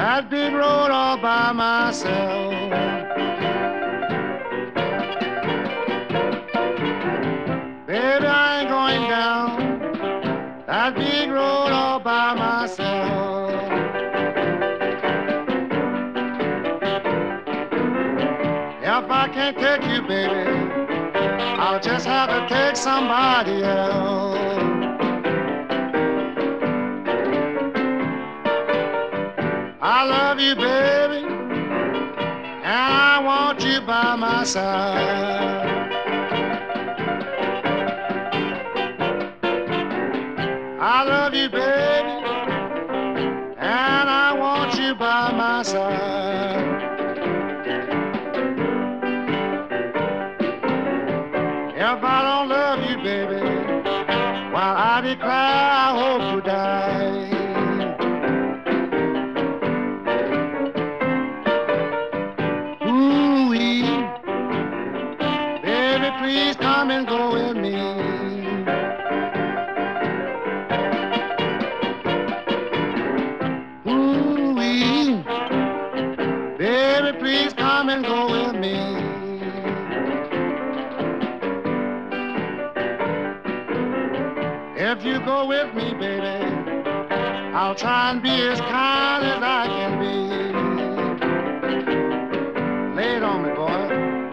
that big road all by myself. Baby, I ain't going down that big road all by myself. If I can't take you, baby, I'll just have to take somebody else. I love you, baby, and I want you by my side. I love you, baby, and I want you by my side. If I don't love you, baby, while I declare I hope you die. Ooh-wee, baby, please come and go with me. Ooh-wee, baby, please come and go with me. If you go with me, baby, I'll try and be as kind as I can be. Lay it on me, boy.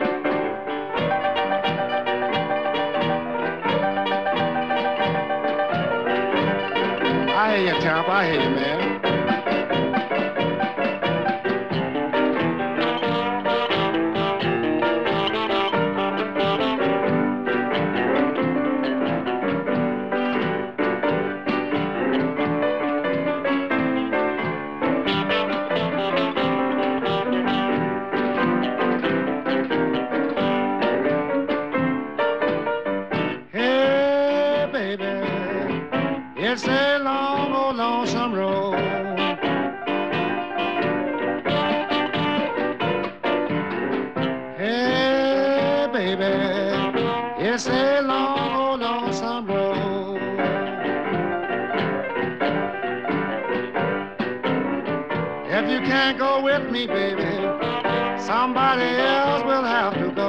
I hear you, Champ. I hear you, man. It's a long, old, lonesome road. Hey, baby, it's a long, old, lonesome road. If you can't go with me, baby, somebody else will have to go.